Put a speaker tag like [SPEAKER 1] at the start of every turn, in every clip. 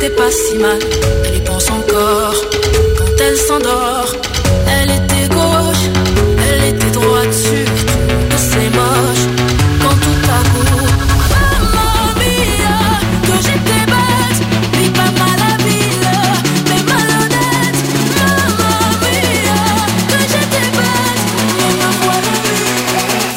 [SPEAKER 1] était pas si mal. Elle y pense encore quand elle s'endort. Elle était gauche, elle était droite, surtout que c'est moche. Quand tout à coup, mamma mia, que j'étais bête, mais pas mal habile, mais malhonnête. Mamma mia, que j'étais bête, mais ma voilà vie.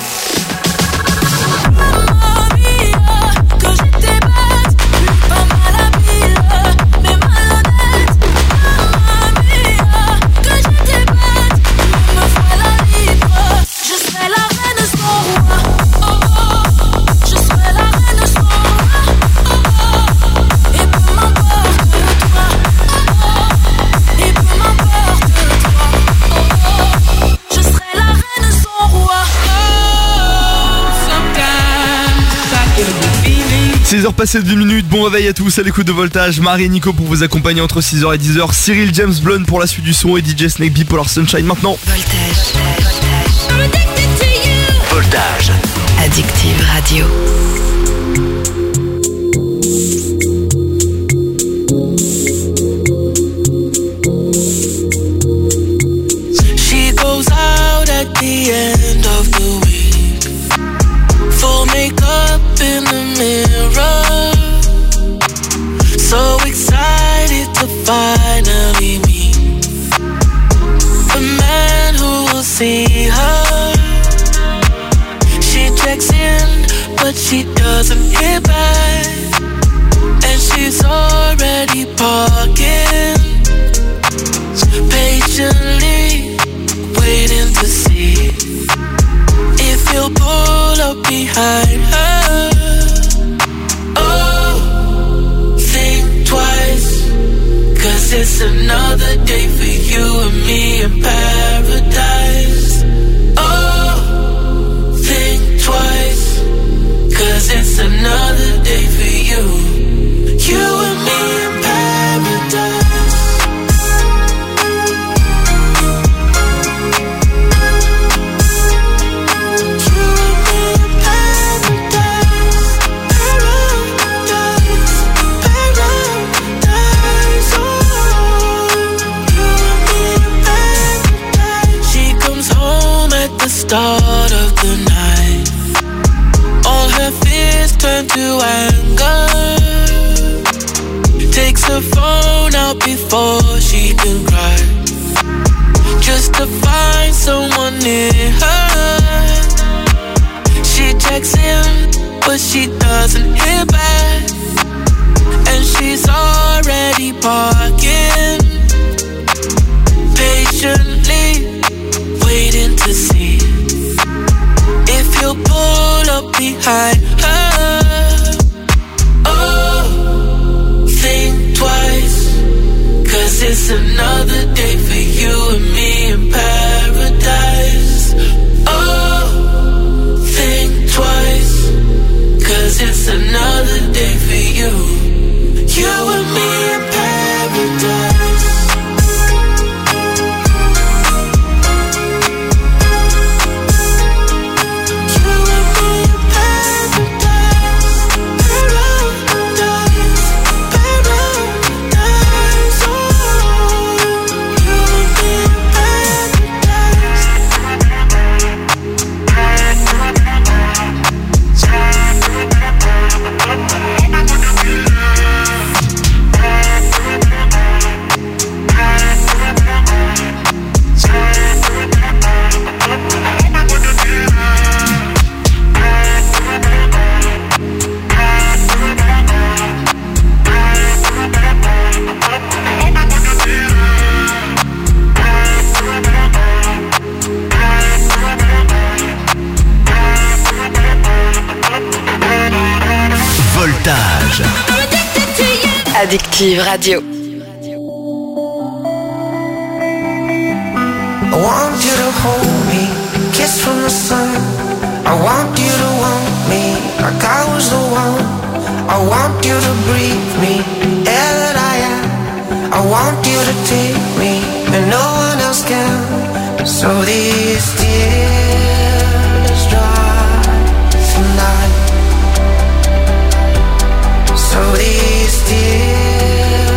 [SPEAKER 1] Mamma mia, que j'étais bête, mais pas mal habile, mais malhonnête. Mamma mia, que j'étais bête, mais me voilà libre. Je serai la reine sans roi. Oh oh, je serai la reine sans roi. Oh oh, et peu m'importe toi. Oh oh, et peu m'importe toi. Oh oh, je serai la reine sans roi. Sometimes I get the feeling.
[SPEAKER 2] 6h passées de 2 minutes, bon réveil à tous à l'écoute de Voltage, Marie et Nico pour vous accompagner entre 6h et 10h, Cyril James Blonde pour la suite du son et DJ Snake B pour leur Sunshine maintenant.
[SPEAKER 3] Voltage.
[SPEAKER 4] Addictive Radio.
[SPEAKER 5] She goes out at the end of the week, full makeup in the mirror, so excited to finally meet the man who will see her. She checks in, but she doesn't hear back, and she's already parking, patiently waiting to see if he'll pull up behind her. Oh, think twice, 'cause it's another day for you and me in paradise. Oh, think twice, 'cause it's another day for you and me in paradise. Start of the night, all her fears turn to anger. Takes her phone out before she can cry, just to find someone near her. She checks in, but she doesn't hear back, and she's already parking, patiently waiting to see if he'll pull up behind her. Oh, think twice, 'cause it's another day for you and me in paradise. Oh, think twice, 'cause it's another day for you and me in paradise.
[SPEAKER 3] Voltage.
[SPEAKER 4] Addictive Radio.
[SPEAKER 6] I want you to hold me, kiss from the sun. I want you to want me like I was the one. I want you to breathe me, air that I am. I want you to take me and no one else can. So these tears dry tonight. So these tears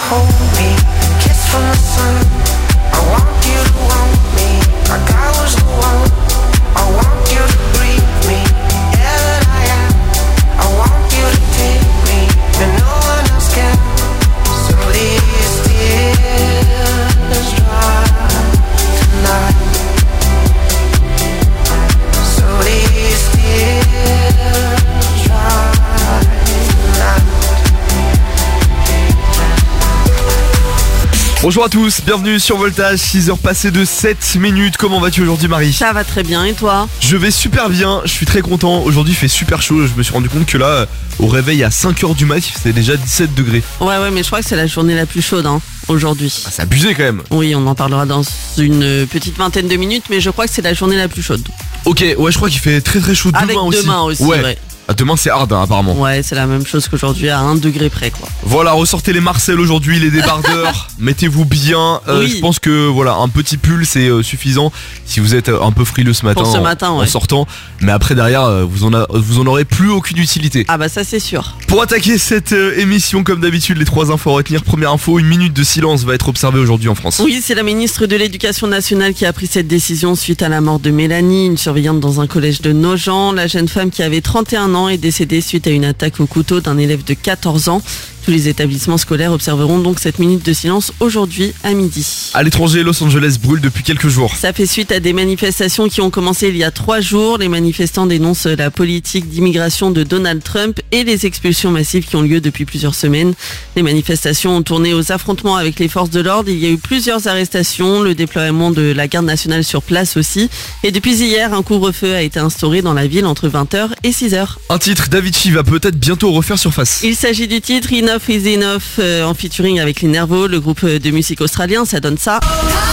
[SPEAKER 6] hold me, kiss from the sun. I want you to want me, like I was the one. I want you to breathe me, air that I am. I want you to take me, and no one else can. So these tears dry tonight. So these tears dry tonight.
[SPEAKER 2] Bonjour à tous, bienvenue sur Voltage, 6h passées de 7 minutes. Comment vas-tu aujourd'hui, Marie?
[SPEAKER 7] Ça va très bien, et toi?
[SPEAKER 2] Je vais super bien, je suis très content. Aujourd'hui il fait super chaud, je me suis rendu compte que là, au réveil à 5h du mat, c'est déjà 17 degrés.
[SPEAKER 7] Ouais, mais je crois que c'est la journée la plus chaude aujourd'hui.
[SPEAKER 2] Ah, c'est abusé quand même.
[SPEAKER 7] Oui, on en parlera dans une petite vingtaine de minutes, mais je crois que c'est la journée la plus chaude.
[SPEAKER 2] Ok, ouais, je crois qu'il fait très très chaud
[SPEAKER 7] Avec
[SPEAKER 2] demain aussi.
[SPEAKER 7] ouais.
[SPEAKER 2] Ah, demain c'est hard apparemment.
[SPEAKER 7] Ouais, c'est la même chose qu'aujourd'hui à 1 degré près, quoi.
[SPEAKER 2] Voilà, ressortez les Marcel aujourd'hui, les débardeurs. Mettez-vous bien.
[SPEAKER 7] Oui.
[SPEAKER 2] Je pense que voilà, un petit pull c'est suffisant si vous êtes un peu frileux ce matin,
[SPEAKER 7] Pour ce matin,
[SPEAKER 2] en
[SPEAKER 7] ouais.
[SPEAKER 2] sortant. Mais après derrière, vous en aurez plus aucune utilité.
[SPEAKER 7] Ah bah ça c'est sûr.
[SPEAKER 2] Pour attaquer cette émission, comme d'habitude, les 3 infos à retenir. Première info, 1 minute de silence va être observée aujourd'hui en France.
[SPEAKER 7] Oui, c'est la ministre de l'Éducation nationale qui a pris cette décision suite à la mort de Mélanie, une surveillante dans un collège de Nogent. La jeune femme qui avait 31 ans est décédée suite à une attaque au couteau d'un élève de 14 ans. Tous les établissements scolaires observeront donc cette minute de silence aujourd'hui à midi.
[SPEAKER 2] À l'étranger, Los Angeles brûle depuis quelques jours.
[SPEAKER 7] Ça fait suite à des manifestations qui ont commencé il y a 3 jours. Les manifestants dénoncent la politique d'immigration de Donald Trump et les expulsions massives qui ont lieu depuis plusieurs semaines. Les manifestations ont tourné aux affrontements avec les forces de l'ordre. Il y a eu plusieurs arrestations, le déploiement de la garde nationale sur place aussi. Et depuis hier, un couvre-feu a été instauré dans la ville entre 20h et 6h.
[SPEAKER 2] Un titre, Davichi va peut-être bientôt refaire surface.
[SPEAKER 7] Il s'agit du titre Enough is Enough en featuring avec les Nervos, le groupe de musique australien. Ça donne ça.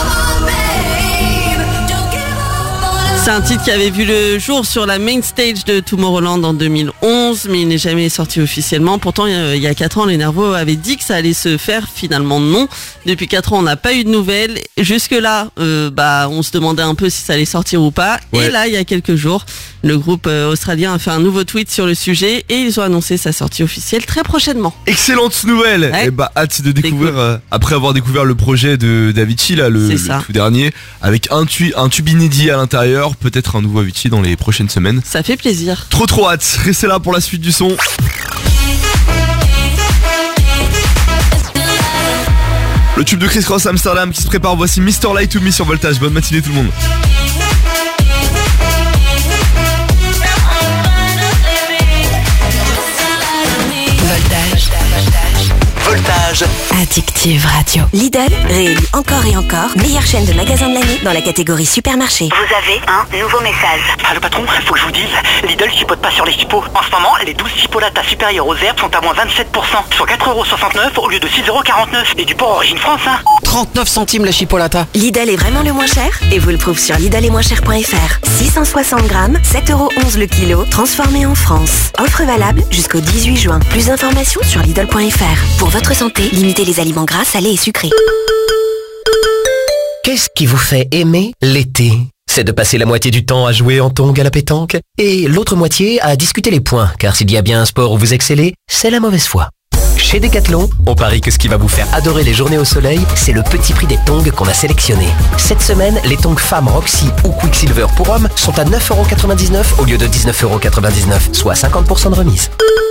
[SPEAKER 7] C'est un titre qui avait vu le jour sur la main stage de Tomorrowland en 2011, mais il n'est jamais sorti officiellement. Pourtant, il y a 4 ans, les Nervos avaient dit que ça allait se faire. Finalement, non. Depuis 4 ans, on n'a pas eu de nouvelles. Jusque-là, on se demandait un peu si ça allait sortir ou pas.
[SPEAKER 2] Ouais.
[SPEAKER 7] Et là, il y a quelques jours, le groupe australien a fait un nouveau tweet sur le sujet et ils ont annoncé sa sortie officielle très prochainement.
[SPEAKER 2] Excellente nouvelle.
[SPEAKER 7] Ouais.
[SPEAKER 2] Et hâte de découvrir,
[SPEAKER 7] cool.
[SPEAKER 2] après avoir découvert le projet de Davichi, là, le
[SPEAKER 7] C'est ça.
[SPEAKER 2] tout dernier, avec un tube inédit à l'intérieur, peut-être un nouveau Avicii dans les prochaines semaines.
[SPEAKER 7] Ça fait plaisir.
[SPEAKER 2] Trop hâte. Restez là pour la suite du son. Le tube de Chris Cross Amsterdam qui se prépare. Voici Mr. Light to Me sur Voltage. Bonne matinée tout le monde.
[SPEAKER 4] Voltage.
[SPEAKER 3] Addictive Radio.
[SPEAKER 4] Lidl, réélu encore et encore, meilleure chaîne de magasins de l'année dans la catégorie supermarché.
[SPEAKER 8] Vous avez un nouveau message.
[SPEAKER 9] Ah, le patron, faut que je vous dise, Lidl chipote pas sur les chipots. En ce moment, les 12 chipolatas supérieures aux herbes sont à moins 27%, soit 4,69€ au lieu de 6,49€. Et du porc origine France, hein.
[SPEAKER 10] 39 centimes la chipolata.
[SPEAKER 4] Lidl est vraiment le moins cher et vous le prouve sur lidl-et-moins-cher.fr. 660 grammes, 7,11€ le kilo, transformé en France. Offre valable jusqu'au 18 juin. Plus d'informations sur lidl.fr. Pour votre santé, limitez les aliments gras, salés et sucrés.
[SPEAKER 10] Qu'est-ce qui vous fait aimer l'été? C'est de passer la moitié du temps à jouer en tongs à la pétanque et l'autre moitié à discuter les points, car s'il y a bien un sport où vous excellez, c'est la mauvaise foi. Chez Decathlon, on parie que ce qui va vous faire adorer les journées au soleil, c'est le petit prix des tongs qu'on a sélectionnés. Cette semaine, les tongs femmes Roxy ou Quicksilver pour hommes sont à 9,99€ au lieu de 19,99€, soit 50% de remise.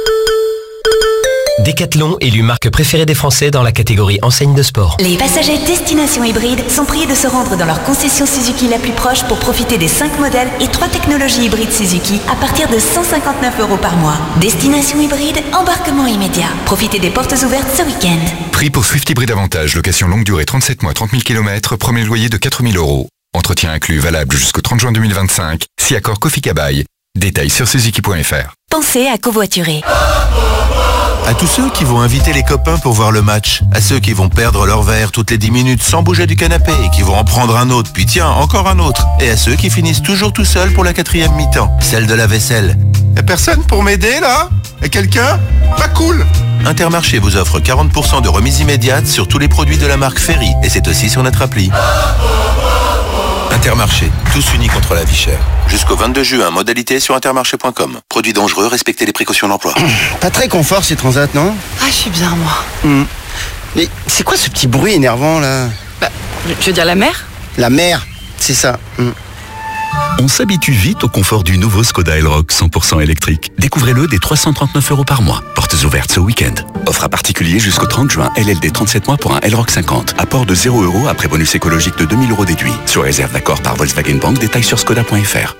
[SPEAKER 10] Decathlon, élu marque préférée des Français dans la catégorie enseigne de sport.
[SPEAKER 11] Les passagers Destination Hybride sont priés de se rendre dans leur concession Suzuki la plus proche pour profiter des 5 modèles et 3 technologies hybrides Suzuki à partir de 159€ par mois. Destination Hybride, embarquement immédiat. Profitez des portes ouvertes ce week-end.
[SPEAKER 12] Prix pour Swift Hybride Avantage, location longue durée 37 mois, 30 000 km, premier loyer de 4 000 €. Entretien inclus, valable jusqu'au 30 juin 2025. Si accord Kofi Kabaï. Détails sur suzuki.fr.
[SPEAKER 11] Pensez à covoiturer.
[SPEAKER 13] À tous ceux qui vont inviter les copains pour voir le match, à ceux qui vont perdre leur verre toutes les 10 minutes sans bouger du canapé et qui vont en prendre un autre, puis tiens, encore un autre, et à ceux qui finissent toujours tout seuls pour la 4e mi-temps, celle de la vaisselle. Y'a personne pour m'aider là? Y'a quelqu'un? Pas cool! Intermarché vous offre 40% de remise immédiate sur tous les produits de la marque Ferry, et c'est aussi sur notre appli. Intermarché, tous unis contre la vie chère. Jusqu'au 22 juin, modalité sur intermarché.com. Produits dangereux, respectez les précautions d'emploi.
[SPEAKER 14] Pas très confort ces transats, non?
[SPEAKER 15] Ah, je suis bien, moi.
[SPEAKER 14] Mais c'est quoi ce petit bruit énervant là?
[SPEAKER 15] Bah, je veux dire la mer?
[SPEAKER 14] La mer, c'est ça.
[SPEAKER 16] On s'habitue vite au confort du nouveau Skoda Elroq 100% électrique. Découvrez-le dès 339 € par mois. Portes ouvertes ce week-end. Offre à particulier jusqu'au 30 juin. LLD 37 mois pour un Elroq 50. Apport de 0 € après bonus écologique de 2000 € déduit. Sur réserve d'accord par Volkswagen Bank. Détails sur skoda.fr.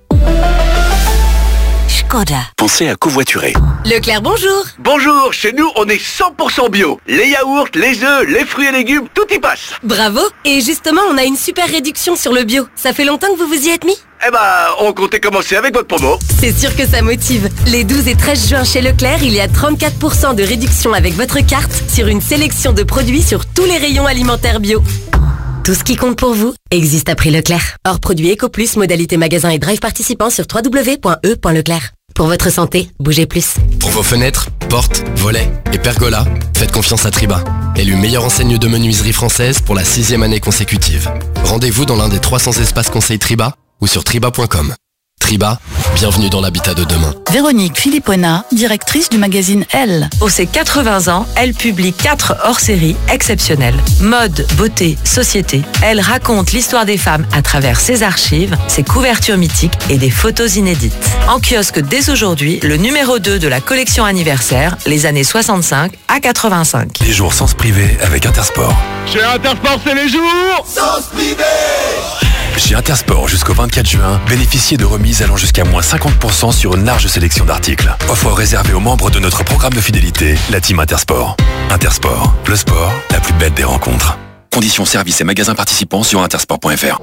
[SPEAKER 11] Skoda.
[SPEAKER 16] Pensez à covoiturer.
[SPEAKER 11] Leclerc, bonjour.
[SPEAKER 3] Bonjour, chez nous on est 100% bio. Les yaourts, les œufs, les fruits et légumes, tout y passe.
[SPEAKER 17] Bravo. Et justement, on a une super réduction sur le bio. Ça fait longtemps que vous vous y êtes mis?
[SPEAKER 3] Eh ben, on comptait commencer avec votre promo.
[SPEAKER 17] C'est sûr que ça motive. Les 12 et 13 juin chez Leclerc, il y a 34% de réduction avec votre carte sur une sélection de produits sur tous les rayons alimentaires bio. Tout ce qui compte pour vous existe à prix Leclerc. Hors produit EcoPlus, modalité magasin et drive participant sur www.e.leclerc. Pour votre santé, bougez plus.
[SPEAKER 18] Pour vos fenêtres, portes, volets et pergolas, faites confiance à Triba. Élu meilleure enseigne de menuiserie française pour la 6e année consécutive. Rendez-vous dans l'un des 300 espaces conseils Triba ou sur triba.com. Triba, bienvenue dans l'habitat de demain.
[SPEAKER 19] Véronique Philippona, directrice du magazine Elle.
[SPEAKER 20] Pour ses 80 ans, elle publie 4 hors-séries exceptionnelles. Mode, beauté, société. Elle raconte l'histoire des femmes à travers ses archives, ses couvertures mythiques et des photos inédites. En kiosque dès aujourd'hui, le numéro 2 de la collection anniversaire, les années 65 à 85.
[SPEAKER 21] Les jours sans se priver avec Intersport.
[SPEAKER 3] Chez Intersport, c'est les jours sans se priver.
[SPEAKER 21] Chez Intersport, jusqu'au 24 juin, bénéficiez de remises allant jusqu'à moins 50% sur une large sélection d'articles. Offre réservée aux membres de notre programme de fidélité, la Team Intersport. Intersport, le sport, la plus belle des rencontres. Conditions services et magasins participants sur intersport.fr.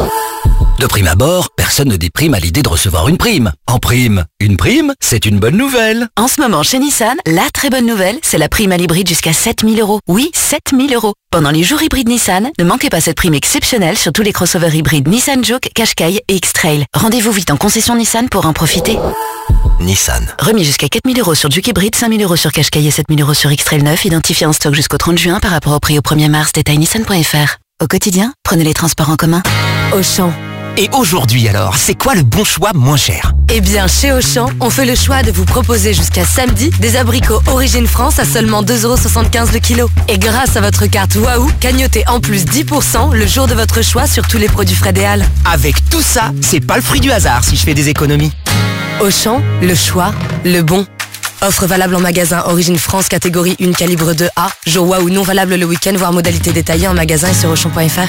[SPEAKER 10] De prime abord, personne ne déprime à l'idée de recevoir une prime. En prime, une prime, c'est une bonne nouvelle.
[SPEAKER 4] En ce moment, chez Nissan, la très bonne nouvelle, c'est la prime à l'hybride jusqu'à 7 000 €. Oui, 7 000 €. Pendant les jours hybrides Nissan, ne manquez pas cette prime exceptionnelle sur tous les crossovers hybrides Nissan Juke, Qashqai et X-Trail. Rendez-vous vite en concession Nissan pour en profiter.
[SPEAKER 10] Nissan.
[SPEAKER 4] Remis jusqu'à 4 000 € sur Juke hybride, 5 000 € sur Qashqai et 7 000 € sur X-Trail 9, identifié en stock jusqu'au 30 juin par rapport au prix au 1er mars. Détail nissan.fr. Au quotidien, prenez les transports en commun.
[SPEAKER 17] Auchan.
[SPEAKER 10] Et aujourd'hui alors, c'est quoi le bon choix moins cher?
[SPEAKER 17] Eh bien, chez Auchan, on fait le choix de vous proposer jusqu'à samedi des abricots Origine France à seulement 2,75 € le kilo. Et grâce à votre carte Waouh, cagnotez en plus 10% le jour de votre choix sur tous les produits Fred et Al.
[SPEAKER 10] Avec tout ça, c'est pas le fruit du hasard si je fais des économies.
[SPEAKER 17] Auchan, le choix, le bon. Offre valable en magasin Origine France catégorie 1 calibre 2A. Jour Waouh non valable le week-end, voire modalité détaillée en magasin et sur Auchan.fr.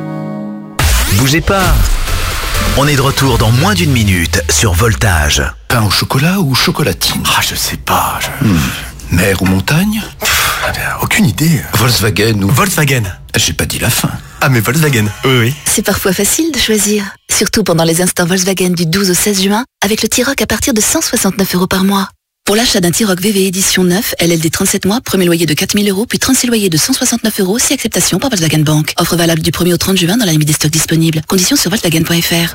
[SPEAKER 22] Bougez pas. On est de retour dans moins d'une minute sur Voltage.
[SPEAKER 23] Pain au chocolat ou chocolatine?
[SPEAKER 22] Ah, je sais pas.
[SPEAKER 23] Mer ou montagne?
[SPEAKER 22] Aucune idée.
[SPEAKER 23] Volkswagen ou...
[SPEAKER 22] Volkswagen.
[SPEAKER 23] J'ai pas dit la fin.
[SPEAKER 22] Ah, mais Volkswagen. Oui.
[SPEAKER 24] C'est parfois facile de choisir. Surtout pendant les instants Volkswagen du 12 au 16 juin, avec le T-Roc à partir de 169 € par mois. Pour l'achat d'un T-Roc VV édition 9, LLD 37 mois, premier loyer de 4 000 €, puis 36 loyers de 169 €, si acceptation par Volkswagen Bank. Offre valable du 1er au 30 juin dans la limite des stocks disponibles. Conditions sur Volkswagen.fr.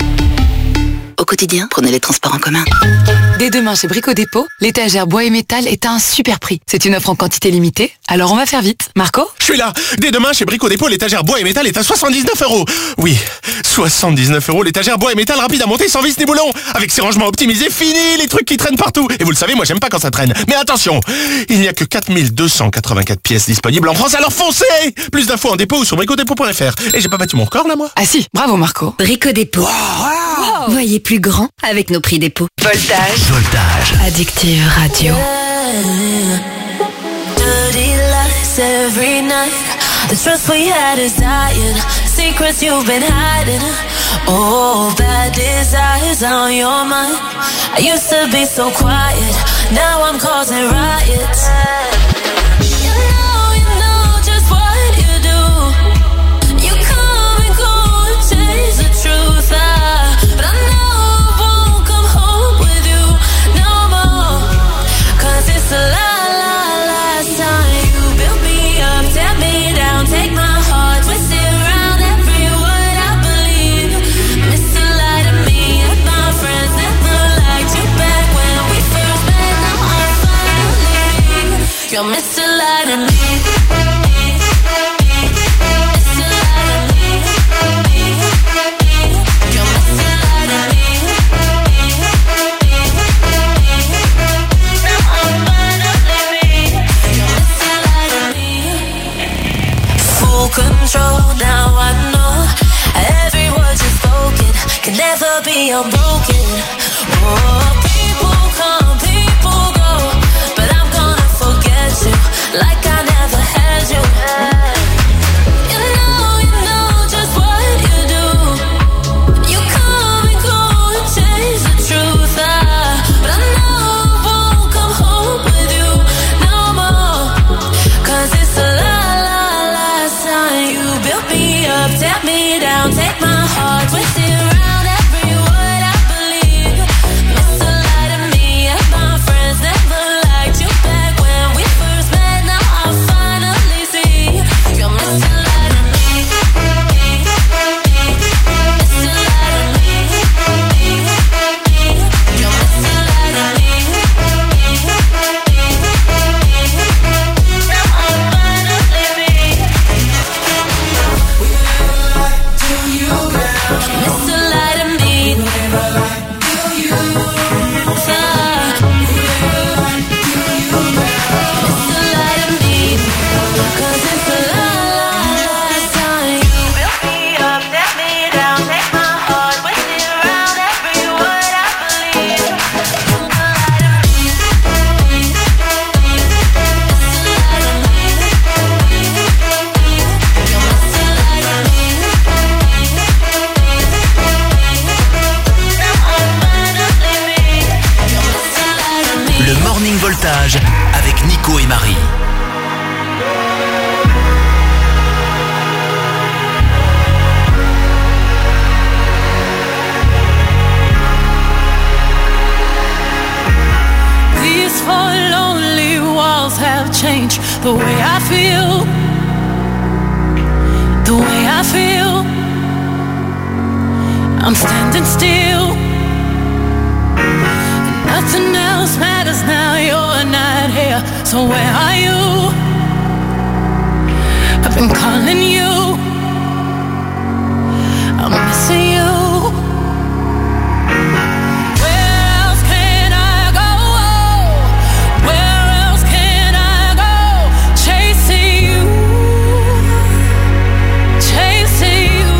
[SPEAKER 24] Au quotidien, prenez les transports en commun.
[SPEAKER 15] Dès demain chez Brico Dépôt, l'étagère bois et métal est à un super prix. C'est une offre en quantité limitée, alors on va faire vite. Marco?
[SPEAKER 25] Je suis là. Dès demain chez Brico Dépôt, l'étagère bois et métal est à 79 €. Oui, 79 €, l'étagère bois et métal rapide à monter sans vis ni boulon. Avec ses rangements optimisés, fini les trucs qui traînent partout. Et vous le savez, moi j'aime pas quand ça traîne. Mais attention, il n'y a que 4284 pièces disponibles en France, alors foncez! Plus d'infos en dépôt ou sur bricodépôt.fr. Et j'ai pas battu mon record là, moi?
[SPEAKER 15] Ah si, bravo Marco.
[SPEAKER 17] Brico Dépôt.
[SPEAKER 15] Wow.
[SPEAKER 17] Voyez plus grand avec nos prix dépôt.
[SPEAKER 22] Voltage.
[SPEAKER 17] Addictive Radio.
[SPEAKER 1] Dirty lies every night. The trust we had is dying. Secrets you've been hiding. Oh, bad desires on your mind. I used to be so quiet. Now I'm causing riots. You know just what you do. You come and go and change the truth. But I know I won't come home with you no more. 'Cause it's a last time you built me up, tear me down, take my heart, twist it around every word I believe. Misaligned to me and my friends never liked you back when we first met. Now I'm finally, you're misaligned to me. will be unbroken. Oh, people come, people go, but I'm gonna forget you like I never had you. You know just what you do. You come and go and change the truth. But I know I won't come home with you no more. 'Cause it's the last time you built me up, tear me down, take my heart, twist it around every word I believe. Miss a lot of me and my friends never liked you back when we first met. Now I finally see you're missing a lot of me. Missing a lot of me. You're missing a lot of me. Now I finally see. Do you miss a lot of me? Do you miss a lot of me? 'Cause it's the last time you built me up, tear me down, take my heart, twist it around every word I believe. Miss a lot of me. Miss a lot of me. You miss a lot of me.
[SPEAKER 22] Le Morning Voltage avec Nico et Marie.
[SPEAKER 1] These four lonely walls have changed the way I feel. The way I feel. I'm standing still. Nothing else matters now, you're not here. So where are you? I've been calling you. I'm missing you. Where else can I go? Where else can I go? Chasing you. Chasing you.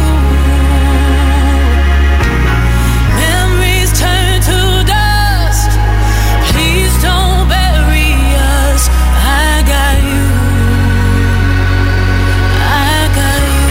[SPEAKER 1] Memories turn to dust. Please don't bury us. I got you. I got you.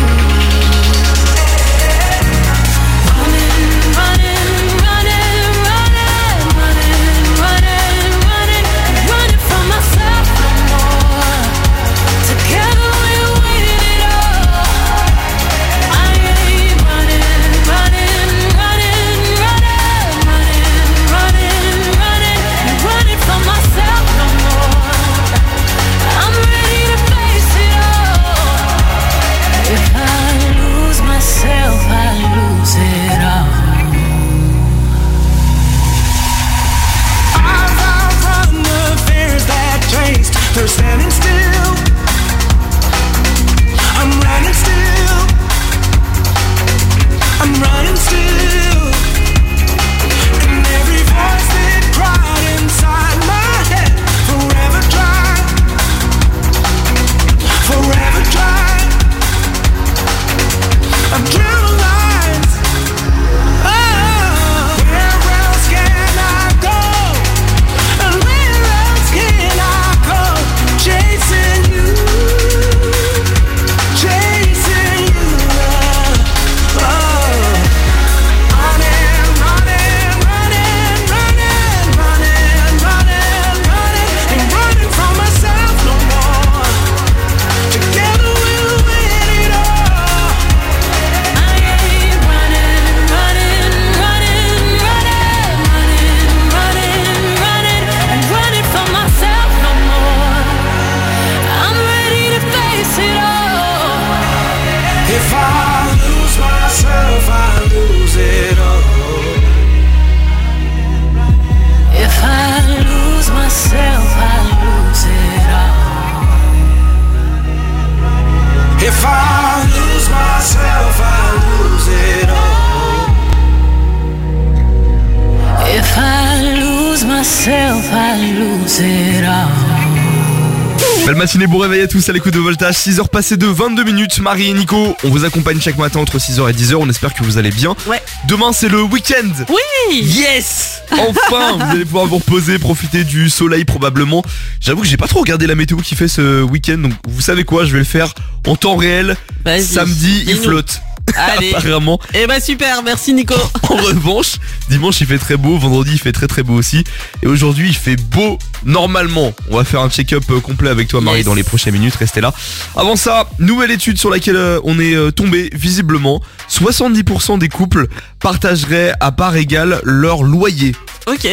[SPEAKER 2] myself, I lose it all. Belle matinée, bon réveil à tous à l'écoute de Voltage. 6h passées de 22 minutes. Marie et Nico, on vous accompagne chaque matin entre 6h et 10h. On espère que vous allez bien.
[SPEAKER 5] Ouais.
[SPEAKER 2] Demain, c'est le week-end.
[SPEAKER 5] Oui.
[SPEAKER 2] Yes. Enfin, vous allez pouvoir vous reposer, profiter du soleil probablement. J'avoue que j'ai pas trop regardé la météo qui fait ce week-end. Donc, vous savez quoi, je vais le faire en temps réel.
[SPEAKER 5] Vas-y,
[SPEAKER 2] samedi, il flotte.
[SPEAKER 5] Allez.
[SPEAKER 2] Apparemment.
[SPEAKER 5] Eh bah super, merci Nico.
[SPEAKER 2] En revanche, dimanche il fait très beau, vendredi il fait très très beau aussi. Et aujourd'hui il fait beau normalement. On va faire un check-up complet avec toi Marie dans les prochaines minutes, restez là. Avant ça, nouvelle étude sur laquelle on est tombé visiblement. 70% des couples partageraient à part égale leur loyer.
[SPEAKER 5] Ok.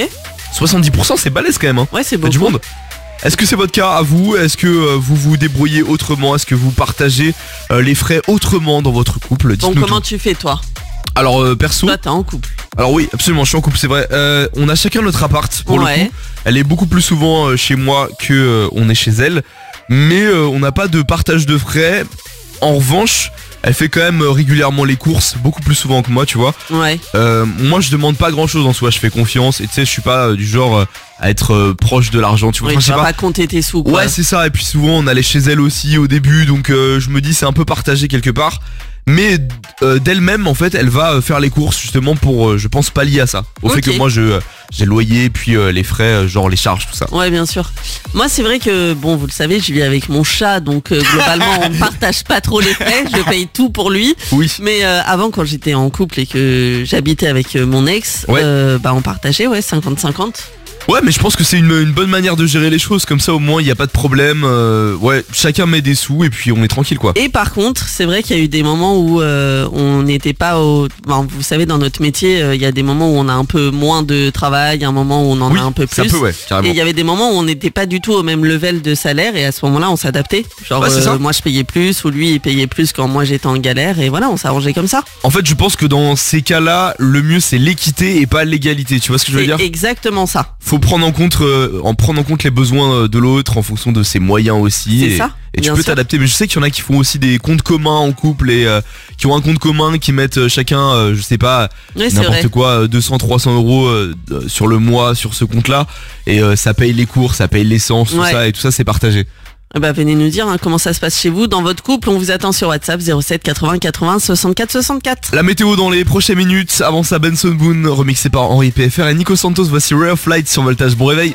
[SPEAKER 2] 70% c'est balèze quand même hein.
[SPEAKER 5] Ouais, c'est
[SPEAKER 2] beaucoup. Du monde. Est-ce que c'est votre cas à vous? Est-ce que vous vous débrouillez autrement? Est-ce que vous partagez les frais autrement dans votre couple?
[SPEAKER 5] Bon, comment tu fais toi?
[SPEAKER 2] Alors perso.
[SPEAKER 5] Toi t'es en couple.
[SPEAKER 2] Alors oui, absolument, je suis en couple, c'est vrai. On a chacun notre appart pour le coup. Elle est beaucoup plus souvent chez moi que on est chez elle. Mais on n'a pas de partage de frais. En revanche, elle fait quand même régulièrement les courses, beaucoup plus souvent que moi, tu vois.
[SPEAKER 5] Ouais.
[SPEAKER 2] Moi, je demande pas grand-chose en soi, je fais confiance. Et tu sais, je suis pas du genre à être proche de l'argent, tu vois.
[SPEAKER 5] Oui, tu vas pas compter tes sous, quoi.
[SPEAKER 2] Ouais, c'est ça. Et puis souvent, on allait chez elle aussi au début, donc je me dis c'est un peu partagé quelque part. Mais d'elle-même, en fait, elle va faire les courses justement pour, je pense, pallier à ça. Au fait que moi, j'ai le loyer, puis les frais, genre les charges, tout ça.
[SPEAKER 5] Ouais, bien sûr. Moi, c'est vrai que, bon, vous le savez, je vis avec mon chat, donc globalement, on partage pas trop les frais. Je paye tout pour lui.
[SPEAKER 2] Oui.
[SPEAKER 5] Mais avant, quand j'étais en couple et que j'habitais avec mon ex, on partageait, 50-50.
[SPEAKER 2] Ouais, mais je pense que c'est une bonne manière de gérer les choses. Comme ça, au moins, il n'y a pas de problème. Ouais, chacun met des sous et puis on est tranquille, quoi.
[SPEAKER 5] Et par contre, c'est vrai qu'il y a eu des moments où on n'était pas au... Bon, vous savez, dans notre métier, il y a des moments où on a un peu moins de travail, un moment où on en a un peu plus.
[SPEAKER 2] Un peu, ouais, carrément.
[SPEAKER 5] Et il y avait des moments où on n'était pas du tout au même level de salaire et à ce moment-là, on s'adaptait. Genre, moi, je payais plus ou lui, il payait plus quand moi, j'étais en galère et voilà, on s'arrangeait comme ça.
[SPEAKER 2] En fait, je pense que dans ces cas-là, le mieux, c'est l'équité et pas l'égalité. Tu vois ce que je veux dire?
[SPEAKER 5] C'est exactement ça.
[SPEAKER 2] Faut prendre en compte les besoins de l'autre en fonction de ses moyens aussi.
[SPEAKER 5] C'est ça.
[SPEAKER 2] Et tu peux t'adapter, mais je sais qu'il y en a qui font aussi des comptes communs en couple et qui ont un compte commun, qui mettent chacun, je sais pas, n'importe quoi, 200-300 euros sur le mois sur ce compte-là, et ça paye les courses, ça paye l'essence, tout ça, et tout ça c'est partagé.
[SPEAKER 5] Bah venez nous dire comment ça se passe chez vous, dans votre couple. On vous attend sur WhatsApp 07 80 80 64 64.
[SPEAKER 2] La météo dans les prochaines minutes. Avant ça, Benson Boone remixé par Henri PFR et Nico Santos. Voici Ray of Light sur Voltage. Bon réveil.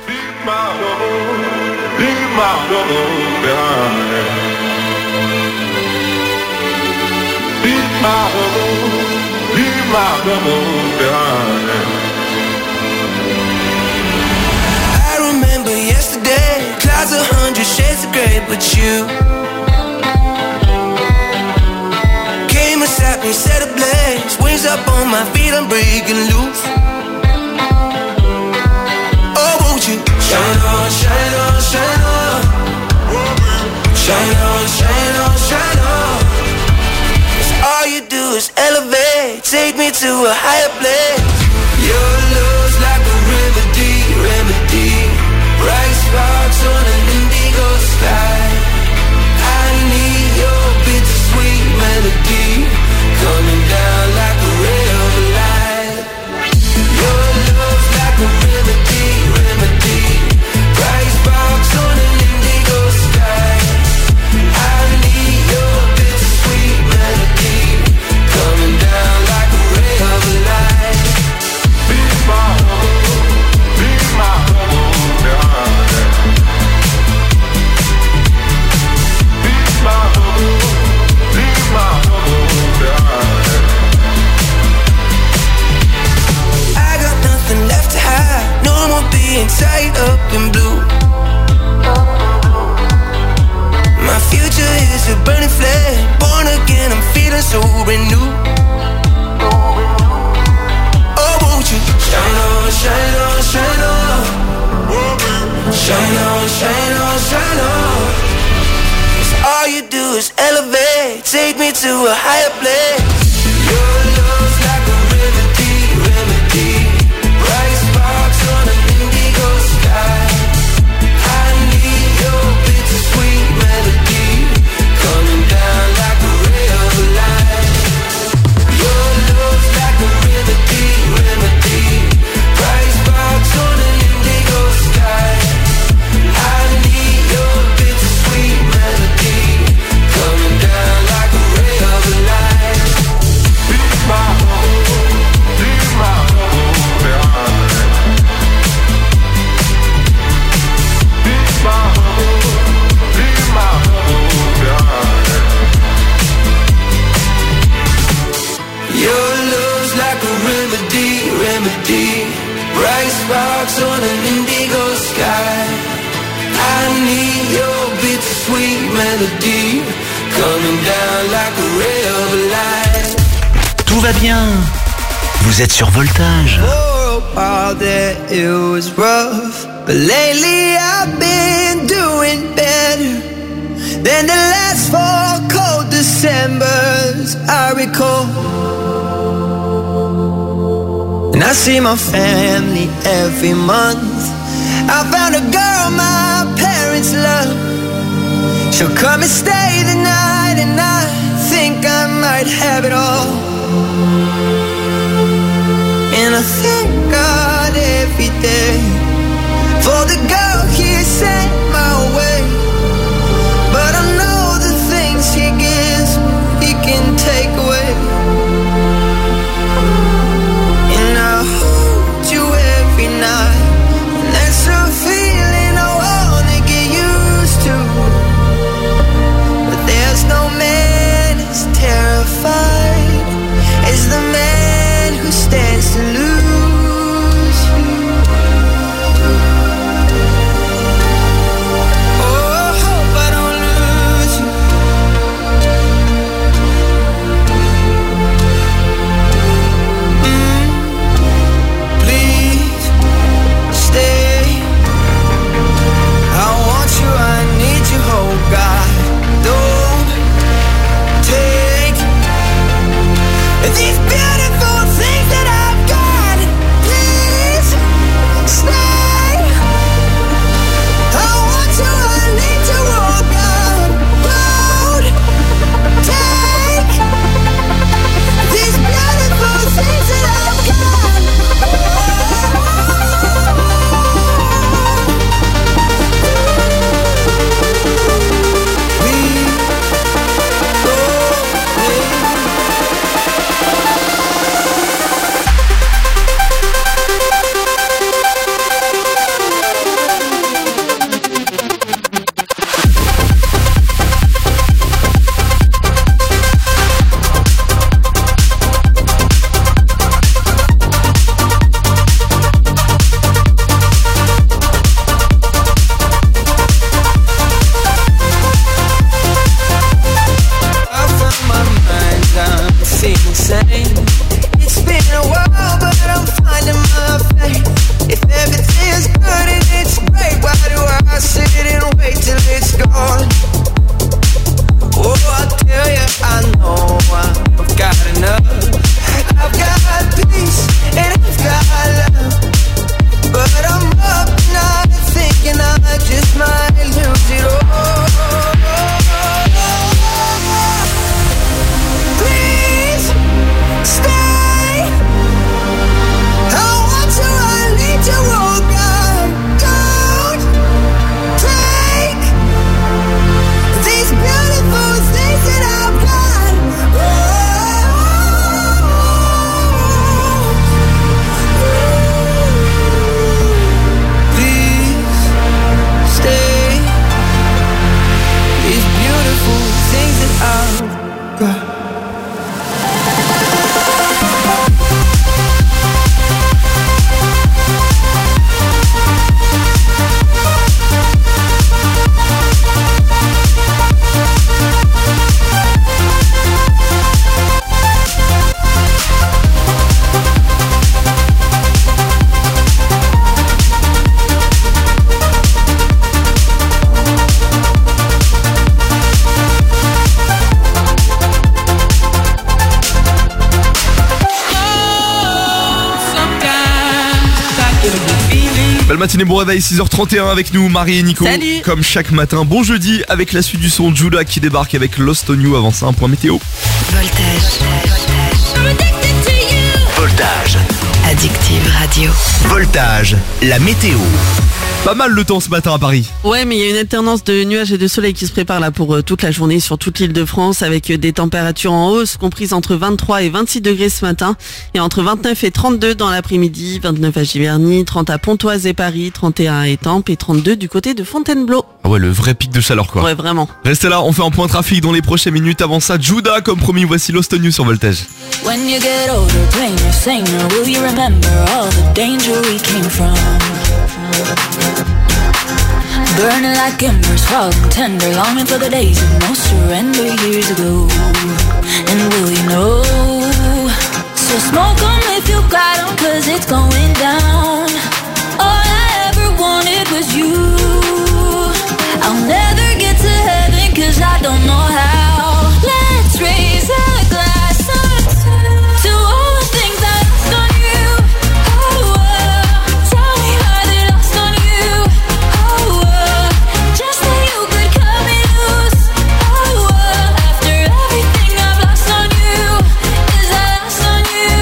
[SPEAKER 6] I remember yesterday, clouds 100 shades of grey, but you came inside me, set ablaze, wings up on my feet, I'm breaking loose. Oh, won't you shine on, shine on, shine on, shine on, shine on, shine on. 'Cause all you do is elevate, take me to a higher place. Your love's like a remedy, bright sparks on an indigo sky. I need your bittersweet melody, coming down like a ray of light. Your love's like a remedy, bright sparks on an indigo sky. I need your bittersweet melody, coming down like a ray of light. Be my tied up in blue. My future is a burning flame, born again, I'm feeling so renewed. Oh, won't you shine on, shine on, shine on, shine on, shine on, shine on. 'Cause all you do is elevate, take me to a higher place. Your love's like a remedy, bright sparks on an indigo sky. I need your bittersweet melody, coming down like a ray of light. Your love's like a remedy, bright sparks on an indigo sky. I need your bittersweet sparks on an indigo sky. I need your bittersweet melody coming down like a ray of light.
[SPEAKER 22] Tout va bien. Vous êtes sur Voltage.
[SPEAKER 6] For a while there it was rough, but lately I've been doing better than the last 4 cold Decembers I recall. And I see my family every month. I found a girl my parents love. She'll come and stay the night, and I think I might have it all. And I thank God every day for the girl He sent my way. But I know the things He gives He can take away. And I hold you every night, and that's a feeling I wanna get used to. But there's no man as terrified as the man who stands to lose you. Oh, I hope I don't lose you. Please stay. I want you, I need you, oh God. Don't take these beautiful things that I've got. Please stay. I want you, I need you, oh God. Don't take these beautiful things that I've got. It's been a while, but I'm finding my faith. If everything's good and it's great, why do I sit and wait till it's gone? Oh, I tell you, I know I've got enough. I've got peace and I've got love, but I'm up night thinking I just might lose it all. Please stay. I want you, I need you, oh God. Don't take these beautiful things that I've got. Please stay. These beautiful things that I've got.
[SPEAKER 2] Belle matinée, bon réveil, 6h31 avec nous, Marie et Nico.
[SPEAKER 5] Salut.
[SPEAKER 2] Comme chaque matin, bon jeudi avec la suite du son, Judah qui débarque avec Lost on You. Avant ça, un point météo.
[SPEAKER 22] Voltage.
[SPEAKER 19] Addictive Radio.
[SPEAKER 22] Voltage, la météo.
[SPEAKER 2] Pas mal le temps ce matin à Paris.
[SPEAKER 5] Ouais, mais il y a une alternance de nuages et de soleil qui se prépare là pour toute la journée sur toute l'île de France, avec des températures en hausse comprises entre 23 et 26 degrés ce matin et entre 29 et 32 dans l'après-midi, 29 à Giverny, 30 à Pontoise et Paris, 31 à Étampes et 32 du côté de Fontainebleau.
[SPEAKER 2] Ah ouais, le vrai pic de chaleur quoi.
[SPEAKER 5] Ouais, vraiment.
[SPEAKER 2] Restez là, on fait un point trafic dans les prochaines minutes. Avant ça, Judah, comme promis, voici Lost on You sur Voltage.
[SPEAKER 1] When you get older, playing your singer, will you remember all the danger we came from? Burning like embers, falling tender, longing for the days of no surrender years ago. And will you know? So smoke 'em if you got 'em, 'cause it's going down. All I ever wanted was you. I'll never get to heaven 'cause I don't know how. Let's raise a glass to all the things I lost on you. Oh, tell me how they lost on you. Oh, just so you could cut me loose. Oh, after everything I've lost on you, is I lost on you.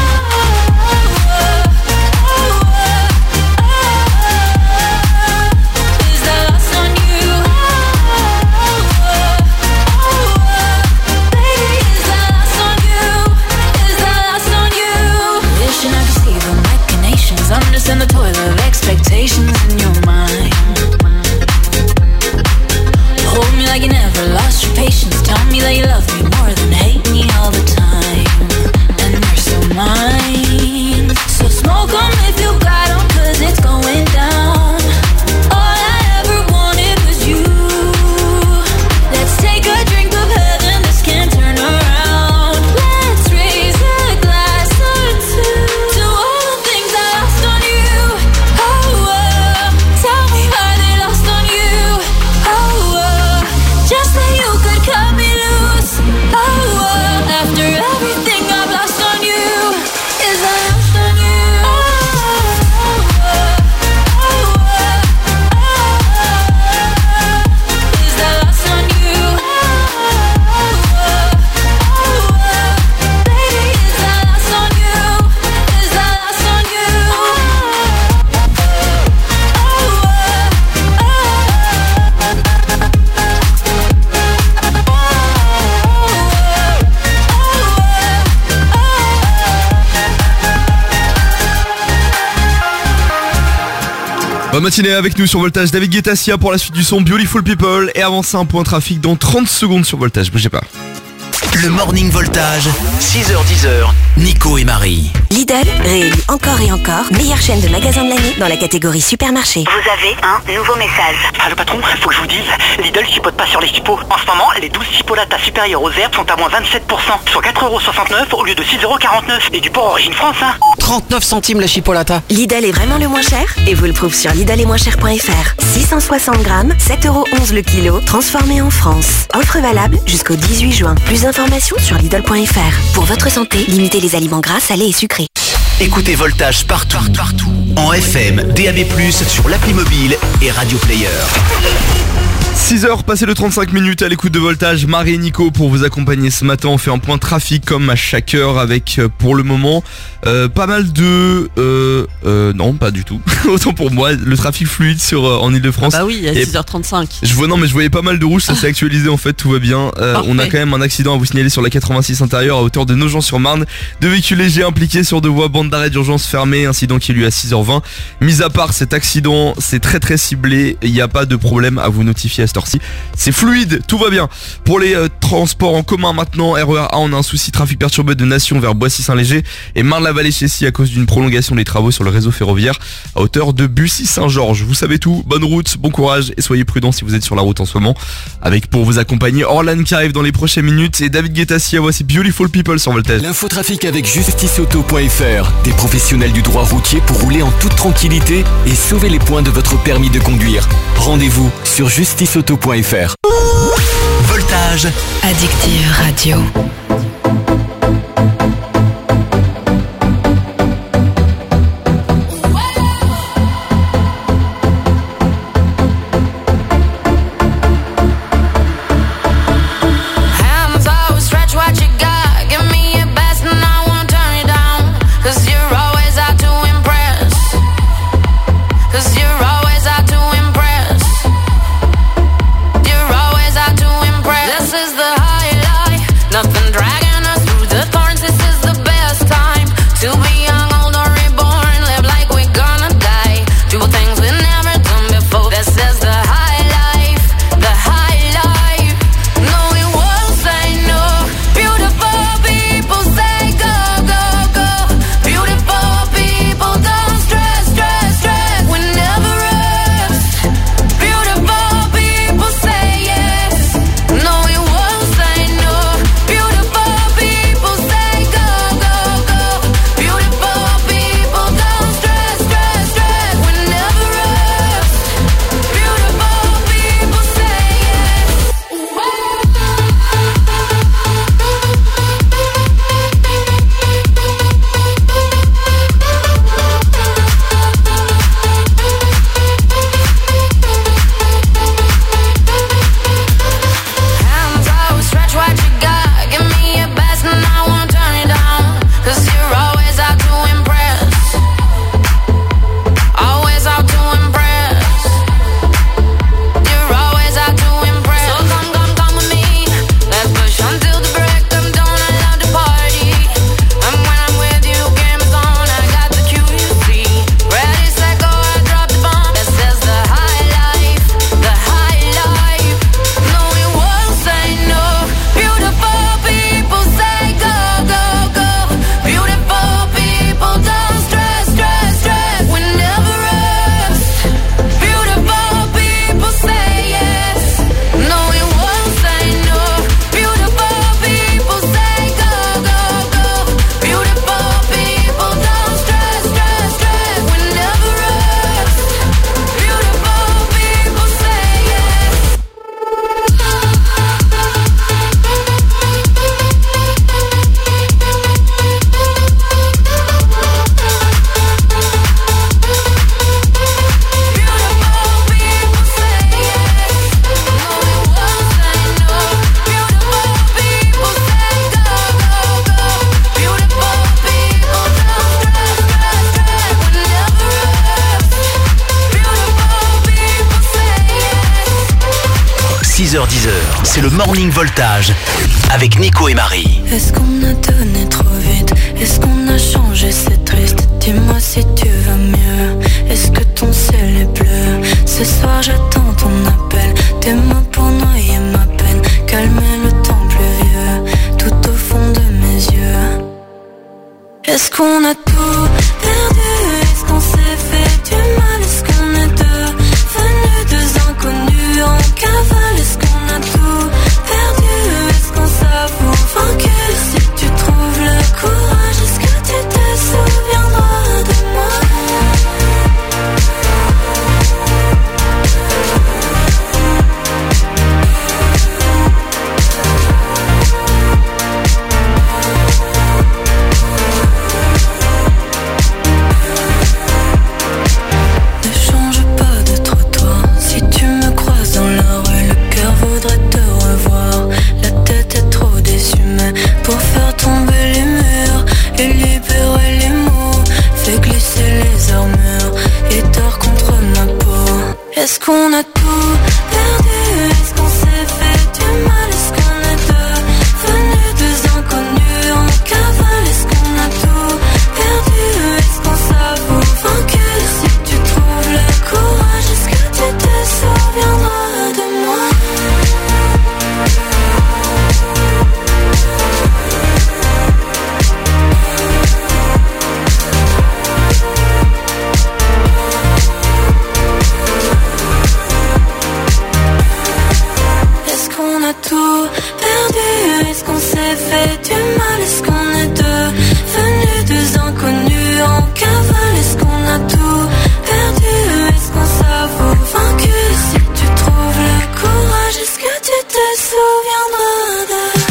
[SPEAKER 1] Is I lost on you. Baby, is I lost on you. Is I lost on you. Wishing I could see the machinations, understand the toil of expectations in your mind. Hold me like you never lost your patience. Tell me that you love me more than hate me all the time. And you're so mine. So smoke 'em if you got 'em, 'cause it's going down. All I ever wanted was you. Let's take a drink of heaven, this can't turn around. Let's raise a glass or two to all the things I lost on you. Oh, tell me how they lost on you. Oh, just so you could cut me loose. Oh, after everything I've lost on you, is I lost on you. Is I lost on you. Baby, is I lost on you. Is I lost on
[SPEAKER 2] Bonne matinée avec nous sur Voltage, David Guetta Sia pour la suite du son Beautiful People. Et avant ça, un point trafic dans 30 secondes sur Voltage, bougez pas.
[SPEAKER 22] Le Morning Voltage, 6h-10h, Nico et Marie.
[SPEAKER 4] Lidl, réélu encore et encore, meilleure chaîne de magasins de l'année dans la catégorie supermarché.
[SPEAKER 11] Vous avez un nouveau message.
[SPEAKER 7] Ah, le patron, faut que je vous dise, Lidl chipote pas sur les chipots. En ce moment, les 12 chipolatas supérieures aux herbes sont à moins 27%, soit 4,69€ au lieu de 6,49€. Et du porc origine France, hein.
[SPEAKER 10] 39 centimes la chipolata.
[SPEAKER 4] Lidl est vraiment le moins cher et vous le prouve sur lidlesetmoincher.fr. 660 grammes, 7,11€ le kilo, transformé en France. Offre valable jusqu'au 18 juin. Plus d'informations sur lidl.fr. Pour votre santé, limitez les aliments gras, salés et sucrés.
[SPEAKER 22] Écoutez Voltage partout. En FM, DAB+, sur l'appli mobile et Radio Player.
[SPEAKER 2] 6h passé de 35 minutes à l'écoute de Voltage, Marie et Nico pour vous accompagner ce matin. On fait un point trafic comme à chaque heure avec pour le moment pas mal de... non pas du tout, autant pour moi, le trafic fluide en Ile-de-France.
[SPEAKER 5] Ah bah oui, à 6h35.
[SPEAKER 2] Je voyais pas mal de rouge, ça s'est actualisé en fait, tout va bien. On a quand même un accident à vous signaler sur la 86 intérieure à hauteur de Nogent-sur-Marne. Deux véhicules légers impliqués sur deux voies, bande d'arrêt d'urgence fermée, incident qui a eu lieu à 6h20. Mis à part cet accident, c'est très très ciblé, il n'y a pas de problème à vous notifier à cette heure-ci. C'est fluide, tout va bien. Pour les transports en commun maintenant, RER A, on a un souci, trafic perturbé de Nation vers Boissy-Saint-Léger et Marne-la-Vallée-Chessy à cause d'une prolongation des travaux sur le réseau ferroviaire à hauteur de Bussy-Saint-Georges. Vous savez tout, bonne route, bon courage et soyez prudents si vous êtes sur la route en ce moment. Avec pour vous accompagner Orlan qui arrive dans les prochaines minutes et David Guetta Sia, voici Beautiful People sur Voltage.
[SPEAKER 21] L'infotrafic avec justiceauto.fr, des professionnels du droit routier pour rouler en toute tranquillité et sauver les points de votre permis de conduire. Rendez-vous sur justiceauto.fr.
[SPEAKER 22] Voltage.
[SPEAKER 19] Addictive Radio.
[SPEAKER 1] Cause you're always out to impress. Cause you're always out
[SPEAKER 22] 6h10, c'est le Morning Voltage avec Nico et Marie.
[SPEAKER 1] Est-ce qu'on a donné trop vite? Est-ce qu'on a changé? C'est triste. Dis-moi si tu vas mieux. Est-ce que ton ciel est bleu? Ce soir j'attends ton appel. Tes mots pour noyer ma peine. Calmer le temps pluvieux tout au fond de mes yeux. Est-ce qu'on a tout perdu? Est-ce qu'on s'est fait du mal? Est-ce qu'on est devenus deux inconnus en cavale? Est-ce qu'on a tout perdu? Est-ce qu'on s'avoue vaincu? Si tu trouves le courage, est-ce que tu te souviendras de moi? Pour faire tomber les murs et libérer les mots, fais glisser les armures et dors contre ma peau. Est-ce qu'on a tout perdu? Est-ce qu'on s'est fait du mal? Est-ce qu'on est devenus deux inconnus en cavale? Est-ce qu'on a tout perdu? Est-ce qu'on s'avoue vaincu? Si tu trouves le courage, est-ce que tu te souviendras de moi? Tout perdu, est-ce qu'on s'est fait du mal? Est-ce qu'on est devenus deux inconnus en cavale? Est-ce qu'on a tout perdu? Est-ce qu'on s'avoue vaincu? Si tu trouves le courage, est-ce que tu te souviendras de...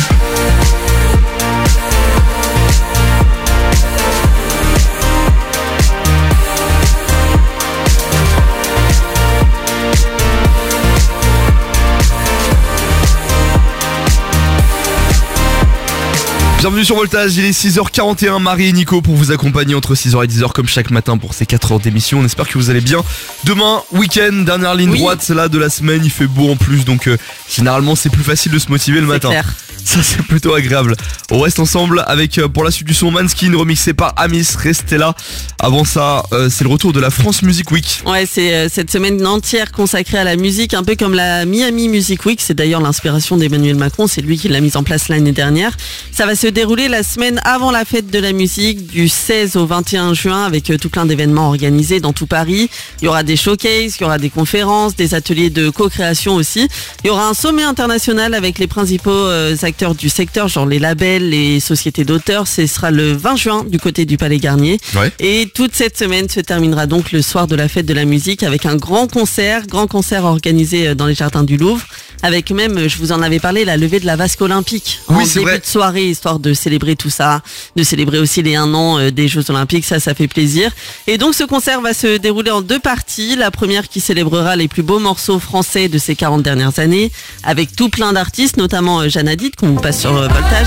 [SPEAKER 2] Bienvenue sur Voltage, il est 6h41, Marie et Nico pour vous accompagner entre 6h et 10h comme chaque matin pour ces 4 heures d'émission. On espère que vous allez bien. Demain, week-end, dernière ligne droite, c'est là de la semaine, il fait beau en plus, donc généralement c'est plus facile de se motiver le matin.
[SPEAKER 5] Clair.
[SPEAKER 2] Ça c'est plutôt agréable. On reste ensemble avec pour la suite du son Manskin remixé par Amis, restez là. Avant ça, c'est le retour de la France Music Week.
[SPEAKER 5] Ouais, c'est cette semaine entière consacrée à la musique, un peu comme la Miami Music Week. C'est d'ailleurs l'inspiration d'Emmanuel Macron, c'est lui qui l'a mise en place l'année dernière. Ça va se dérouler la semaine avant la fête de la musique, du 16 au 21 juin, avec tout plein d'événements organisés dans tout Paris. Il y aura des showcases, il y aura des conférences, des ateliers de co-création aussi. Il y aura un sommet international avec les principaux acteurs du secteur, genre les labels, les sociétés d'auteurs. Ce sera le 20 juin du côté du Palais Garnier.
[SPEAKER 2] Ouais.
[SPEAKER 5] Et toute cette semaine se terminera donc le soir de la fête de la musique avec un grand concert organisé dans les jardins du Louvre. Avec même, je vous en avais parlé, la levée de la vasque olympique en début de soirée, histoire de célébrer tout ça, de célébrer aussi les 1 an des Jeux Olympiques, ça fait plaisir. Et donc ce concert va se dérouler en 2 parties. La première qui célébrera les plus beaux morceaux français de ces 40 dernières années, avec tout plein d'artistes, notamment Jeanne Hadid, qu'on vous passe sur Voltage.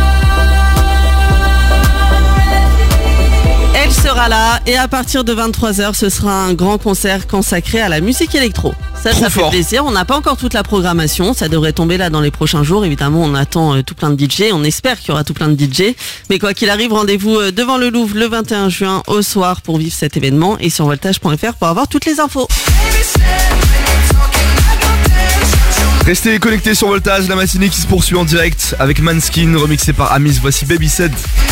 [SPEAKER 5] Elle sera là et à partir de 23h, ce sera un grand concert consacré à la musique électro. Ça fait plaisir. On n'a pas encore toute la programmation. Ça devrait tomber là dans les prochains jours. Évidemment, on attend tout plein de DJ. On espère qu'il y aura tout plein de DJ. Mais quoi qu'il arrive, rendez-vous devant le Louvre le 21 juin au soir pour vivre cet événement et sur voltage.fr pour avoir toutes les infos.
[SPEAKER 2] Restez connectés sur Voltage, la matinée qui se poursuit en direct avec Manskin remixé par Amis. Voici Baby Said.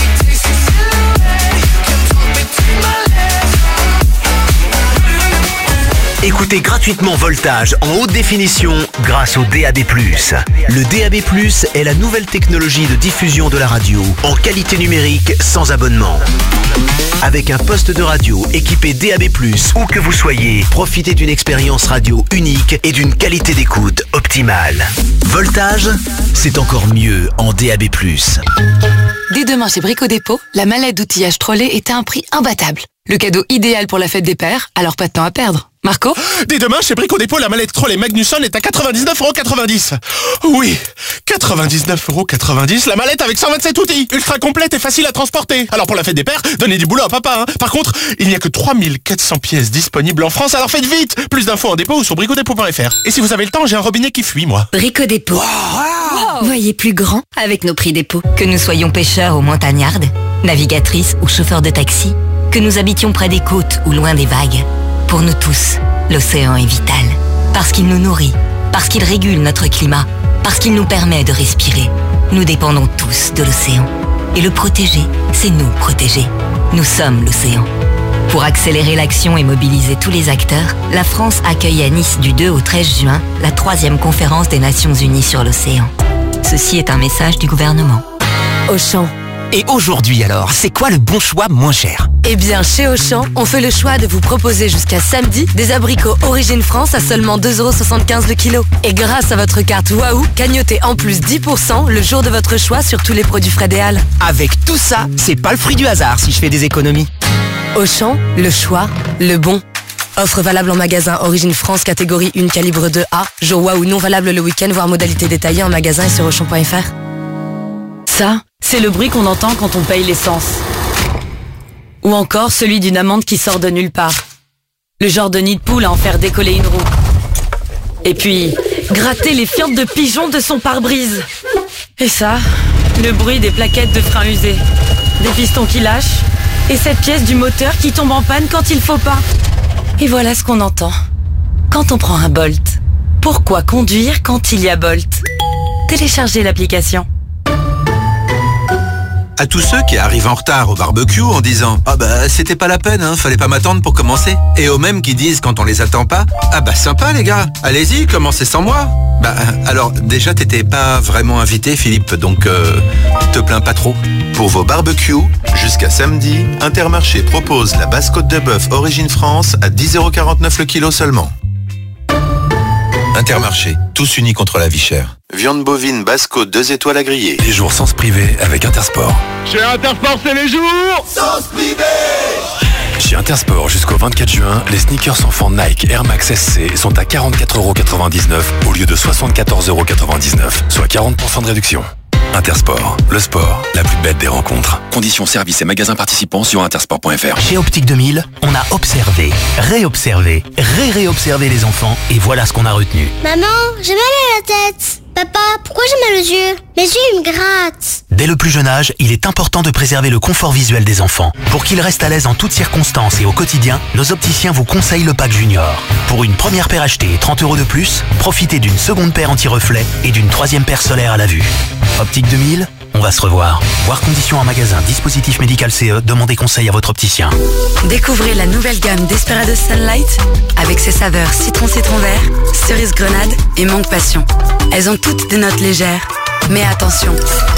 [SPEAKER 22] Écoutez gratuitement Voltage en haute définition grâce au DAB+. Le DAB+, est la nouvelle technologie de diffusion de la radio en qualité numérique sans abonnement. Avec un poste de radio équipé DAB+, où que vous soyez, profitez d'une expérience radio unique et d'une qualité d'écoute optimale. Voltage, c'est encore mieux en DAB+.
[SPEAKER 15] Dès demain chez Brico Dépôt, la mallette d'outillage Trolley est à un prix imbattable. Le cadeau idéal pour la fête des pères, alors pas de temps à perdre. Marco?
[SPEAKER 25] Dès demain, chez Brico Dépôt, la mallette Troll et Magnusson est à 99,90 €. Oui, 99,90 €, la mallette avec 127 outils, ultra complète et facile à transporter. Alors pour la fête des pères, donnez du boulot à papa, hein. Par contre, il n'y a que 3400 pièces disponibles en France, alors faites vite. Plus d'infos en dépôt ou sur bricodépôt.fr. Et si vous avez le temps, j'ai un robinet qui fuit, moi.
[SPEAKER 17] Brico Dépôt. Voyez plus grand avec nos prix dépôt. Que nous soyons pêcheurs ou montagnardes, navigatrices ou chauffeurs de taxi, que nous habitions près des côtes ou loin des vagues. Pour nous tous, l'océan est vital. Parce qu'il nous nourrit, parce qu'il régule notre climat, parce qu'il nous permet de respirer. Nous dépendons tous de l'océan. Et le protéger, c'est nous protéger. Nous sommes l'océan. Pour accélérer l'action et mobiliser tous les acteurs, la France accueille à Nice du 2 au 13 juin la 3e conférence des Nations Unies sur l'océan. Ceci est un message du gouvernement.
[SPEAKER 10] Auchan. Et aujourd'hui alors, c'est quoi le bon choix moins cher?
[SPEAKER 17] Eh bien, chez Auchan, on fait le choix de vous proposer jusqu'à samedi des abricots Origine France à seulement 2,75 € le kilo. Et grâce à votre carte Waouh, cagnotez en plus 10% le jour de votre choix sur tous les produits Frédéal.
[SPEAKER 10] Avec tout ça, c'est pas le fruit du hasard si je fais des économies.
[SPEAKER 17] Auchan, le choix, le bon. Offre valable en magasin Origine France catégorie 1 calibre 2A. Jour Waouh non valable le week-end, voire modalité détaillée en magasin et sur Auchan.fr.
[SPEAKER 20] Ça, c'est le bruit qu'on entend quand on paye l'essence. Ou encore celui d'une amande qui sort de nulle part. Le genre de nid de poule à en faire décoller une roue. Et puis, gratter les fientes de pigeons de son pare-brise. Et ça, le bruit des plaquettes de frein usées. Des pistons qui lâchent. Et cette pièce du moteur qui tombe en panne quand il faut pas. Et voilà ce qu'on entend. Quand on prend un Bolt. Pourquoi conduire quand il y a Bolt? Téléchargez l'application.
[SPEAKER 8] À tous ceux qui arrivent en retard au barbecue en disant « Ah bah c'était pas la peine, hein, fallait pas m'attendre pour commencer ». Et aux mêmes qui disent quand on les attend pas « Ah bah sympa les gars, allez-y, commencez sans moi ». Bah alors déjà t'étais pas vraiment invité Philippe, donc te plains pas trop. Pour vos barbecues, jusqu'à samedi, Intermarché propose la basse côte de bœuf Origine France à 10,49 € le kilo seulement. Intermarché, tous unis contre la vie chère. Viande bovine Basse-Côte 2 étoiles à griller.
[SPEAKER 21] Les jours sans se priver avec Intersport.
[SPEAKER 25] Chez Intersport, c'est les jours
[SPEAKER 6] sans se priver.
[SPEAKER 21] Chez Intersport, jusqu'au 24 juin, les sneakers enfants Nike Air Max SC sont à 44,99 € au lieu de 74,99 €, soit 40% de réduction. Intersport, le sport, la plus bête des rencontres. Conditions, services et magasins participants sur intersport.fr.
[SPEAKER 22] Chez Optique 2000, on a observé, réobservé, réobservé les enfants et voilà ce qu'on a retenu.
[SPEAKER 9] Maman, j'ai mal à la tête. Papa, pourquoi j'ai mal aux yeux? Mes yeux, ils me grattent.
[SPEAKER 22] Dès le plus jeune âge, il est important de préserver le confort visuel des enfants. Pour qu'ils restent à l'aise en toutes circonstances et au quotidien, nos opticiens vous conseillent le pack Junior. Pour une première paire achetée et 30 € de plus, profitez d'une seconde paire anti-reflet et d'une troisième paire solaire à la vue. Optique 2000, on va se revoir. Voir conditions en magasin, dispositif médical CE, demandez conseil à votre opticien.
[SPEAKER 17] Découvrez la nouvelle gamme Desperados Sunlight avec ses saveurs citron vert, cerise grenade et mangue passion. Elles ont toutes des notes légères. Mais attention,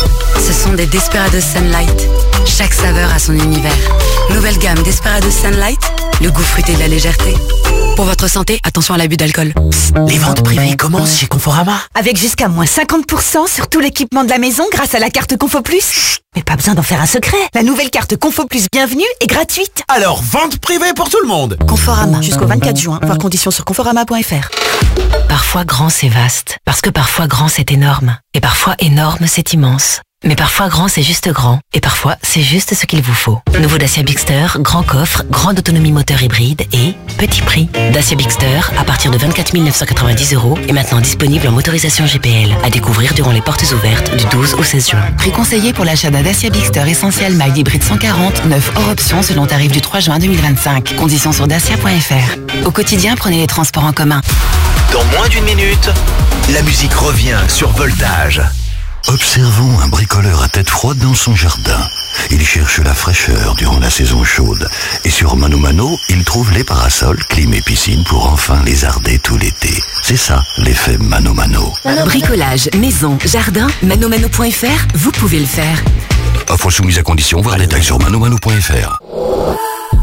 [SPEAKER 17] ce sont des Desperados Sunlight. Chaque saveur a son univers. Nouvelle gamme Desperados Sunlight, le goût fruité de la légèreté. Pour votre santé, attention à l'abus d'alcool.
[SPEAKER 22] Les ventes privées commencent chez Conforama.
[SPEAKER 12] Avec jusqu'à moins 50% sur tout l'équipement de la maison grâce à la carte Confo Plus. Chut, mais pas besoin d'en faire un secret. La nouvelle carte Confo Plus Bienvenue est gratuite.
[SPEAKER 22] Alors, vente privée pour tout le monde.
[SPEAKER 12] Conforama, jusqu'au 24 juin. Voir conditions sur conforama.fr.
[SPEAKER 11] Parfois grand c'est vaste, parce que parfois grand c'est énorme, et parfois énorme c'est immense. Mais parfois grand c'est juste grand, et parfois c'est juste ce qu'il vous faut. Nouveau Dacia Bigster, grand coffre, grande autonomie moteur hybride et petit prix. Dacia Bigster à partir de 24 990 € est maintenant disponible en motorisation GPL, à découvrir durant les portes ouvertes du 12 au 16 juin.
[SPEAKER 15] Prix conseillé pour l'achat d'un Dacia Bigster Essentiel Mild Hybride 140, 9 hors option selon tarif du 3 juin 2025. Conditions sur dacia.fr. Au quotidien, prenez les transports en commun.
[SPEAKER 22] Dans moins d'une minute, la musique revient sur Voltage.
[SPEAKER 13] Observons un bricoleur à tête froide dans son jardin. Il cherche la fraîcheur durant la saison chaude. Et sur Mano Mano, il trouve les parasols, clim et piscine pour enfin lézarder tout l'été. C'est ça, l'effet Mano Mano.
[SPEAKER 11] Bricolage, maison, jardin, manomano.fr, vous pouvez le faire.
[SPEAKER 13] Offre soumise à condition, voir les détails sur manomano.fr.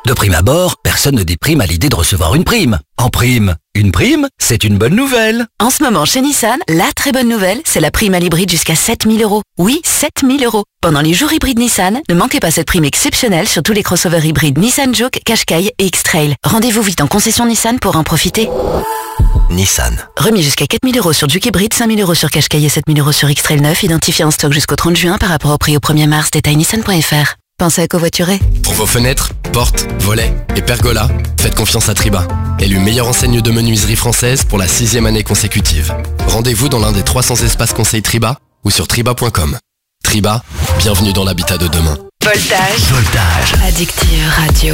[SPEAKER 3] De prime abord, personne ne déprime à l'idée de recevoir une prime. En prime, une prime, c'est une bonne nouvelle.
[SPEAKER 12] En ce moment, chez Nissan, la très bonne nouvelle, c'est la prime à l'hybride jusqu'à 7 000 €. Oui, 7 000 €. Pendant les jours hybrides Nissan, ne manquez pas cette prime exceptionnelle sur tous les crossovers hybrides Nissan Juke, Qashqai et X-Trail. Rendez-vous vite en concession Nissan pour en profiter.
[SPEAKER 3] Nissan.
[SPEAKER 12] Remis jusqu'à 4 000 € sur Juke hybride, 5 000 € sur Qashqai et 7 000 € sur X-Trail 9, identifié en stock jusqu'au 30 juin par rapport au prix au 1er mars. Détail nissan.fr. Pensez à covoiturer.
[SPEAKER 14] Pour vos fenêtres, portes, volets et pergolas, faites confiance à Triba. Élu meilleure enseigne de menuiserie française pour la 6e année consécutive. Rendez-vous dans l'un des 300 espaces conseils Triba ou sur triba.com. Triba, bienvenue dans l'habitat de demain.
[SPEAKER 15] Voltage. Addictive Radio.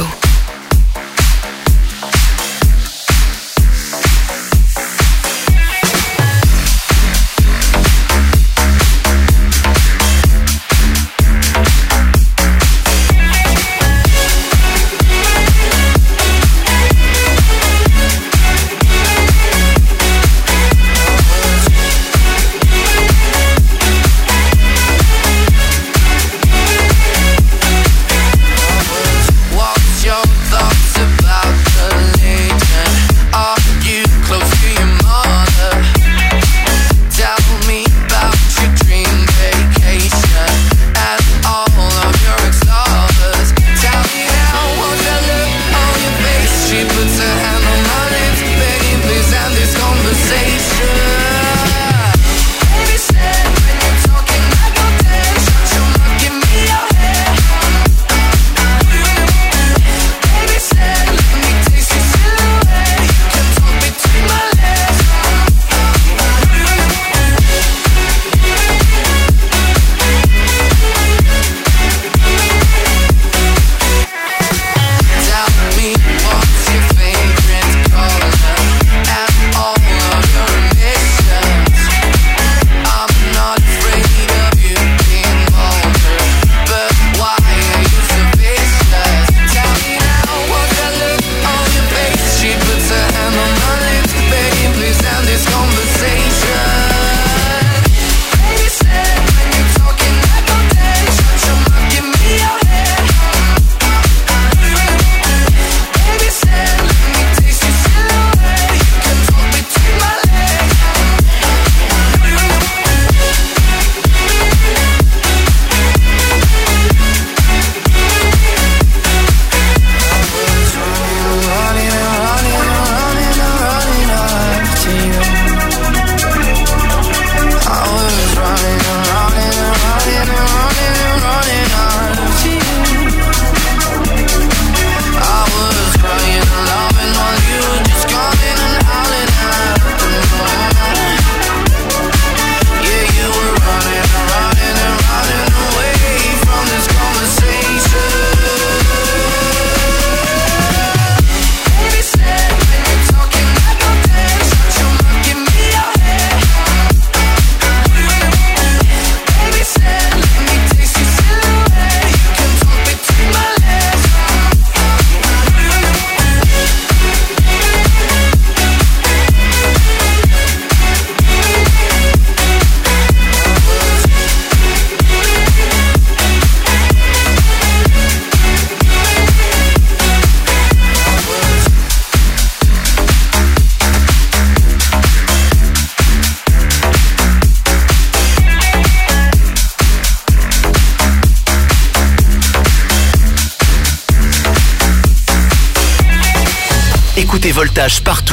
[SPEAKER 22] Écoutez Voltage partout.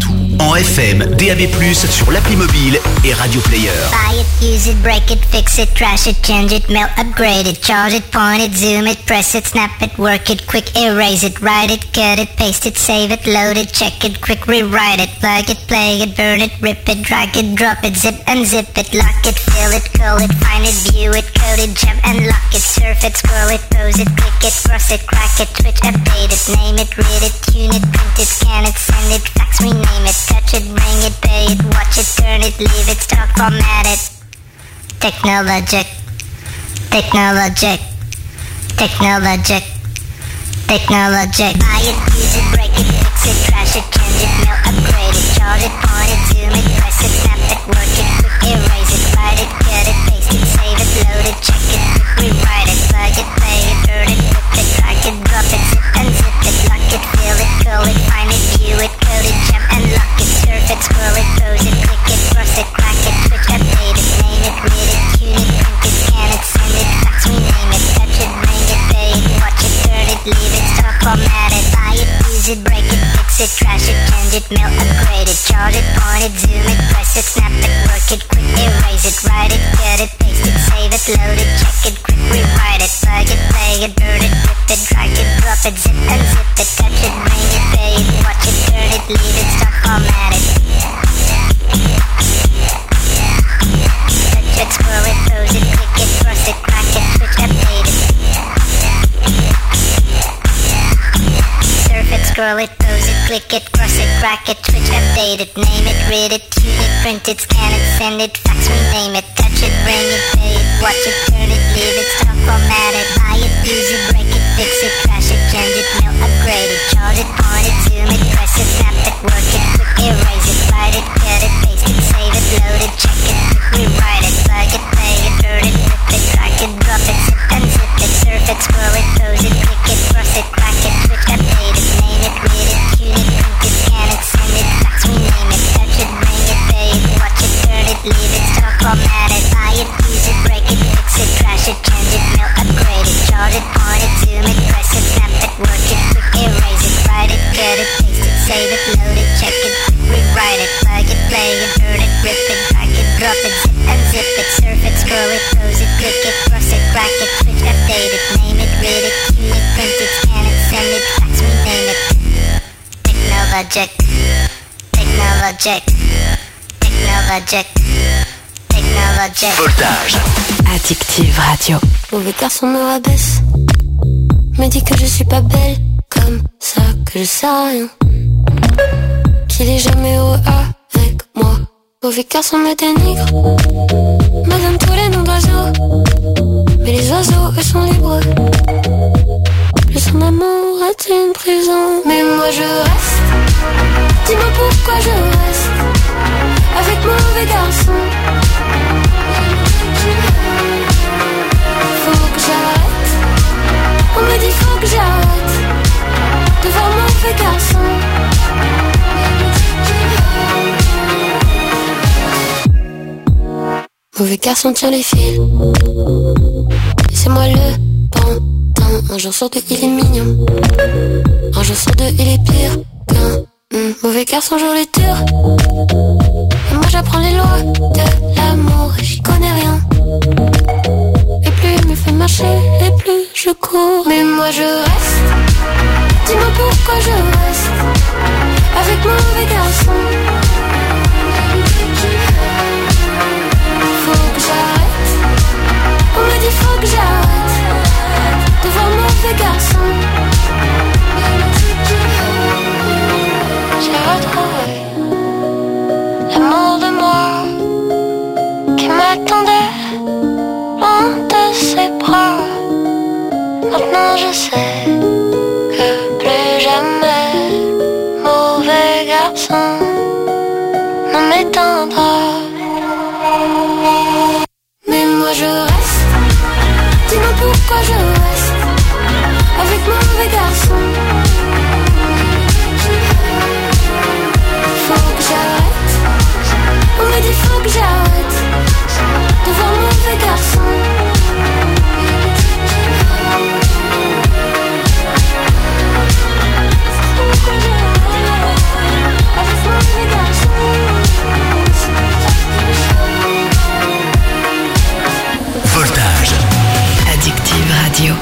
[SPEAKER 22] En FM, DAB+, sur l'appli mobile et Radio Player.
[SPEAKER 9] Buy it, use it, break it, fix it, trash it, change it, melt, upgrade it, charge it, point it, zoom it, press it, snap it, work it, quick erase it, write it, cut it, paste it, save it, load it, check it, quick rewrite it, plug it, play it, burn it, rip it, drag it, drop it, zip unzip it, lock it, fill it, call it, find it, view it, code it, jump and lock it, surf it, scroll it, pose it, click it, cross it, crack it, switch, update it, name it, read it, tune it, print it, scan it, send it, fax, rename it, touch it, bring it, pay it, watch it, turn it, leave it, stock, format it. Technologic, technologic, technologic, technologic. Buy it, use it, break it, fix it, trash it, change it, mail, upgrade it, charge it, point it, zoom it, press it, snap it, work it, quick erase it, write it, cut it, paste it, save it, load it, check it, quick rewrite it, plug it, play it, burn it, rip it, drag it, drop it, zip and zip it, trash it, change it, melt, upgrade it, charge it, point it, zoom it, press it, snap it, work it, quick erase it, write it, cut it, paste it, save it, load it, check it, quick rewrite it, plug it, play it, burn it, rip it, drag it, drop it, zip unzip it, touch it, bring it, pay it, watch it, turn it, leave it, start format it. Touch it, scroll it, pose it, click it, cross it, crack it, switch, update it. Surf it, scroll it, pose it, click it, cross it, crack it, switch, update it, name it, read it, tune it, print it, scan it, send it, fax, rename it, touch it, bring it, pay it, watch it, turn it, leave it, stop, format it, buy it, use it, break it, fix it, trash it, change it, mail, upgrade it, charge it, point it, zoom it, press it, snap it, work it, quick erase it, write it, cut it, paste it, save it, load it, check it, quick rewrite it, plug it, play it, burn it, rip it, drag it, drop it, zip unzip it, surf it, scroll it, pose it, click it, cross it, crack it, switch, update it, name it, read it, tune it, print it, scan it, send it, fax, rename it, touch it, bring it, pay it, watch it, turn it, leave it, stop, format it, buy it, use it, break it, fix it, trash it, change it, mail, upgrade it, charge it, point it, zoom it, press it, snap it, work it, quick erase it, write it, cut it, paste it, save it, load it, check it, quick rewrite it, plug it, play it, burn it, rip it, drag it, drop it, zip unzip it, surf it, scroll it, pose it, click it, cross it, crack it, switch, update it, name it, read it, tune it, print it, scan it, send it, fax, rename it. Technologic, technologic, technologic, technologic.
[SPEAKER 22] Voltage.
[SPEAKER 7] Addictive Radio. Mauvais garçon me rabaisse, me dit que je suis pas belle, comme ça que je sais rien, qu'il est jamais heureux avec moi. Mauvais garçon me dénigre, me donne tous les noms d'oiseaux, mais les oiseaux eux sont libres. Plus son amour est une prison, mais moi je reste. Dis-moi pourquoi je reste avec mauvais garçon. Faut que j'arrête, on me dit faut que j'arrête de voir mauvais garçon. Mauvais garçon tire les fils, et c'est moi le pantin. Un jour sur deux il est mignon, un jour sur deux il est pire qu'un mauvais garçon joue les tours. Et moi j'apprends les lois de l'amour, j'y connais rien. Et plus il me fait marcher, et plus je cours. Mais moi je reste, dis-moi pourquoi je reste avec mauvais garçon. Faut que j'arrête, on me dit faut que j'arrête de voir mauvais garçon. J'ai retrouvé l'amour de moi qui m'attendait loin de ses bras. Maintenant je sais que plus jamais mauvais garçon ne m'éteindra. Mais moi je reste, dis-moi pourquoi je reste avec mauvais garçon. Faut que j'arrête, on me dit faut que j'arrête de voir mauvais garçon.
[SPEAKER 22] Voltage.
[SPEAKER 7] Addictive Radio.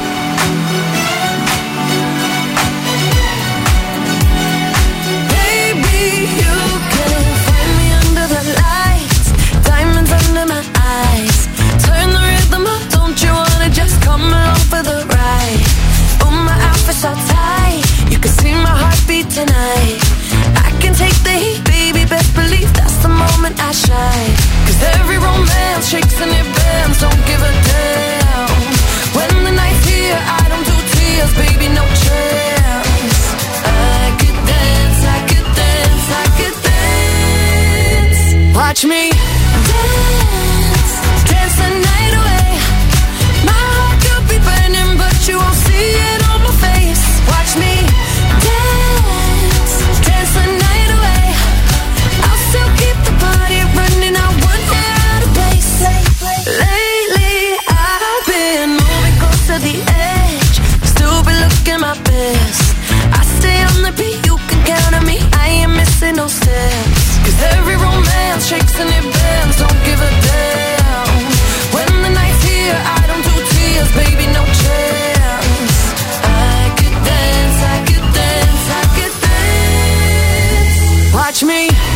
[SPEAKER 1] Baby, you can find me under the lights, diamonds under my eyes. Turn the rhythm up, don't you wanna just come along for the ride? Oh, my outfit's all tight, you can see my heartbeat tonight. I can take the heat, baby, best believe that's the moment I shine. 'Cause every romance shakes and it bends, don't give a damn. When the night's here, I don't do tears, baby, no chance. I could dance, I could dance, I could dance. Watch me dance, dance the night away. My heart could be burning, but you won't see it on my face. Watch me dance, dance the night away. I'll still keep the party running, I won't get out of place. Lately I've been moving close to the edge, still be looking my best. I stay on the beat, you can count on me,
[SPEAKER 6] touch me.